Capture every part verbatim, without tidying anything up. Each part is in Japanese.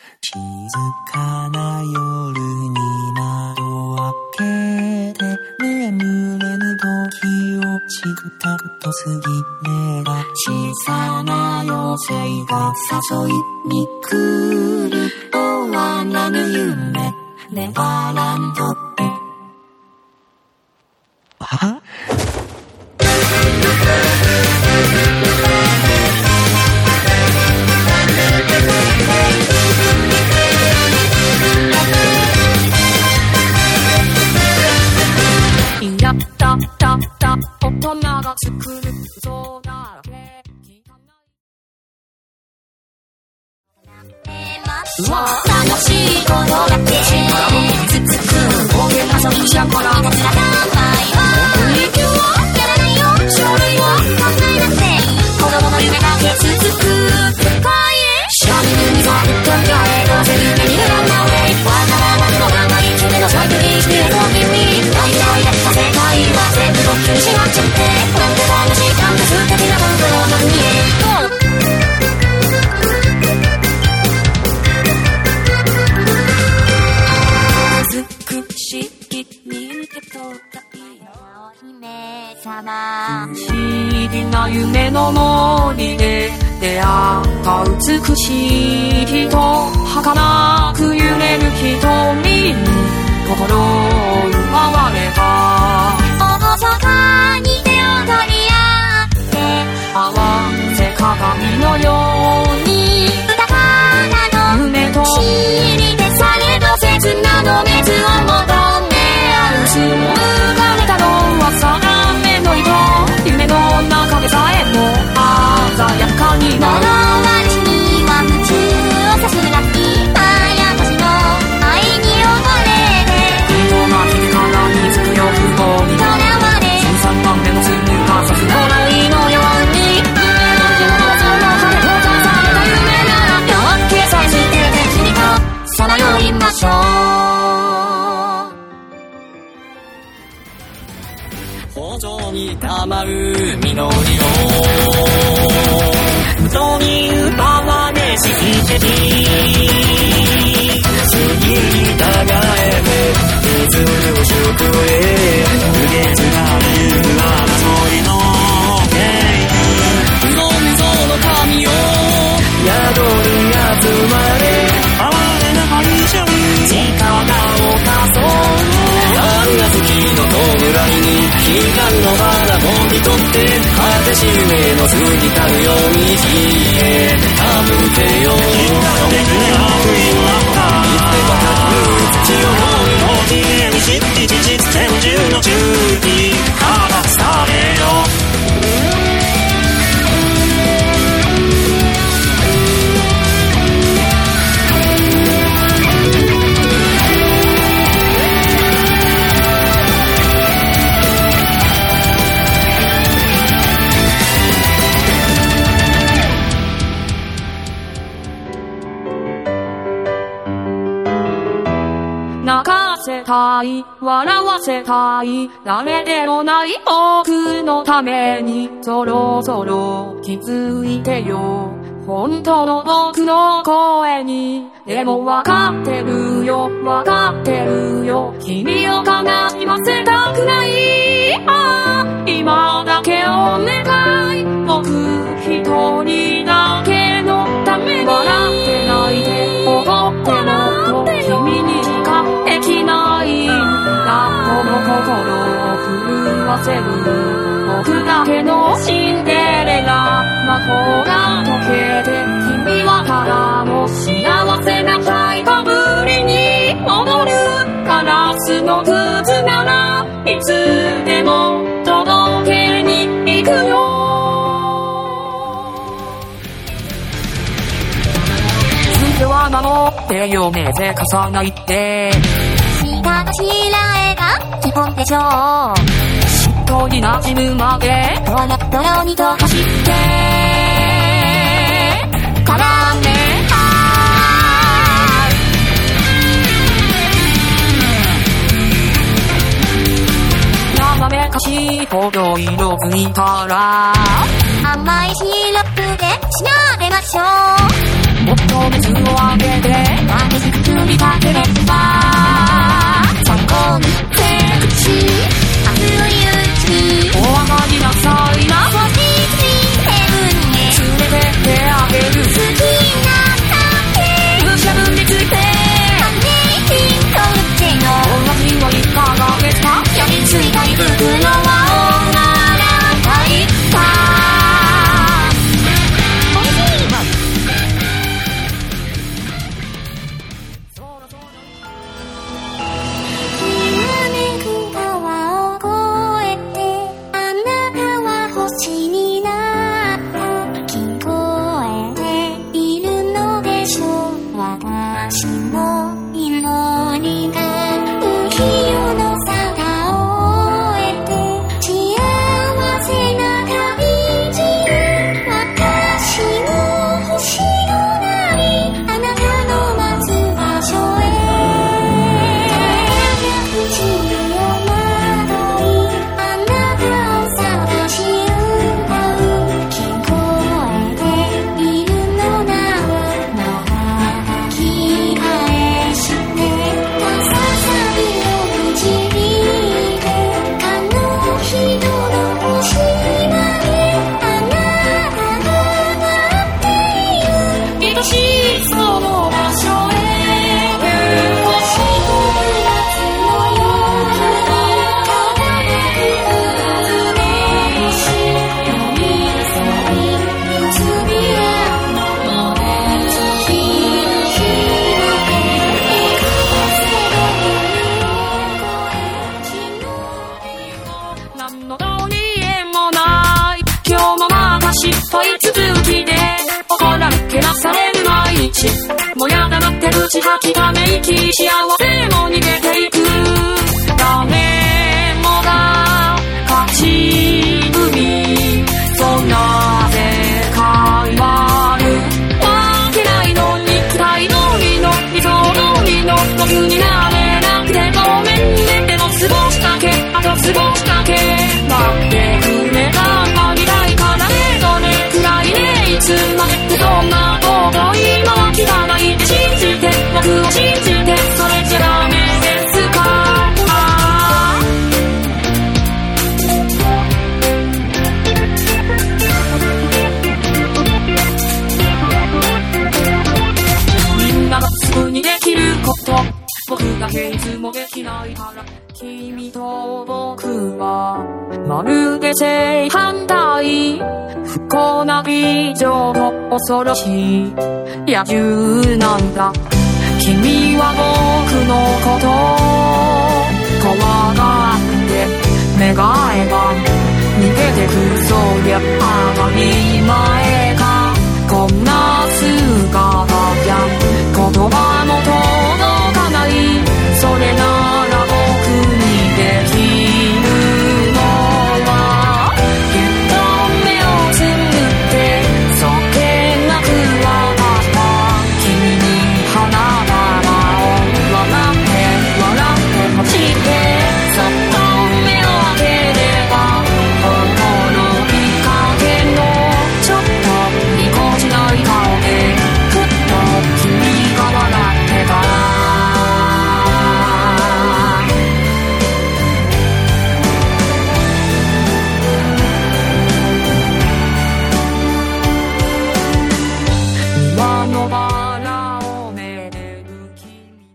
静かな夜に窓を開けて眠れぬ時をチクタクと過ぎねが小さな妖精が誘いに来る終わらぬ夢ネバーランドへはやったたた大人が作る嘘だらけうわ楽しいことだってつつく大げ遊びしゃからがつらないわプリキュアやらないよ書類を考えなくていい子供の夢だけつつく深いシャミにざっとやれどうせ夢にならないわからないのがない夢の最適してる君大体だった世界は全部ドッキリしまっちゃってなんで楽しいなんて素敵な心の国へ美しい見てとったお姫様不思議な夢の森で出会った美しい人儚く揺れる瞳に心を奪われた厳かに手を取り合って合わせ鏡のように豊かな夢と知りでされど切なの熱を求め合う紡がれたのは定めの糸夢の中でさえも鮮やかになる私には夢中をさすら今や私の愛に溺れて人が日からにつく欲望にとらわれじゅうさんばんめのスヌーがさすのないのようにその羽とかされた夢なら夜明けさえして敵にとさまよいましょう豊穣にたまる実りを歌に歌わねししてき次にたがえて譲る祝へ無限な理由は争いの原因うどんぞの神よ宿に集まれ哀れな敗者に力を貸そう何が月の弔いに悲願の花飛び取って果てし夢の過ぎたるように消えたむけよ銀河のめくれ悪意のあった一手がかく土を追い落ちへにしっち実戦中の中に放されよ泣かせたい笑わせたい誰でもない僕のためにそろそろ気づいてよ本当の僕の声にでもわかってるよわかってるよ君を悲しませたくないああ今だけお願い僕一人だけのために笑って泣いて踊っても君にしかできないんだこの心を震わせる僕だけのシンデレラ魔法が解けて君はただの幸せなタイトぶりに戻るガラスの靴ならいつでも届けに行くよ次は守ってよねぜかさないで下頭絵が基本でしょうしっとり馴染むまでドロドロにと走ってからめた斜めかしいほど色づいたら甘いシロップでしなべましょうもっと熱を上げて激しく組みかければ最高にセクシー熱いうちにお上がりなさいなフォーティースリーヘブンへ連れてってあげる好きなだけむしゃぶりついてアメイジングトルチェの同じのいかがですかやりついたり袋は女らたいかおいしいきらめく川を越えてあなたは星になった聞こえているのでしょう私の祈りが日夜の空を終えて幸せな旅路私の星のなりあなたの待つ場所へ口をまどいあなたを探し歌う聞こえているのならまた抱き返してささびを導いてあの人の星まであなたが待っている愛しいその場所へ星と夏の夜に輝くはずで星寄り添い結び合うので月にひらめいく風の何のどうにえもない今日もまた失敗続きで怒られけなされる毎日もやだなって打ち吐きため息幸せも逃げていく誰もが勝ち組そんな世界はあるわけないのに期待通りの理想通りの僕になれなくてごめんねでも過ごしだけあと過ごしだけ待ってくれたが未来からねどれくらいねいつまでそんなこと今は汚いって信じて僕を信じてそれじゃダメですかみんながすぐにできること僕だけいつもできないから君と僕はまるで正反対不幸な美女の恐ろしい野獣なんだ君は僕のこと怖がって願えば逃げてくそりゃ当たり前かこんな姿じゃ言葉も届かないそれなら僕にできるのはぎゅっと目をつむってそっけなく渡った君に花束を笑って笑ってほしいてそっと目を開ければ心にかけのちょっとぎこちない顔でふっと君が笑ってた庭のバラをめでる君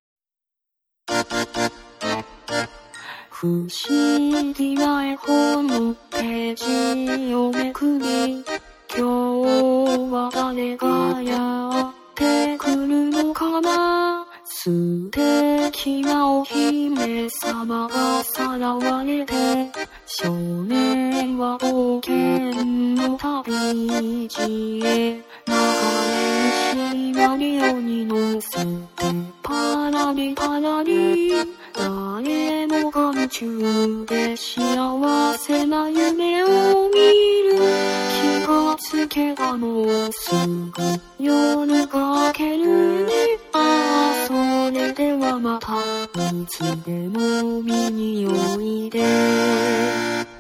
の不思議な絵本のページをめくり今日は誰がやってくるのかな素敵なお姫様がさらわれて少年は冒険の旅路へ流れ石なりをに乗せてパラリパラリ誰もが夢中で幸せな夢を見る気がつけばもうすぐ夜が明けるねああそれではまたいつでも見においで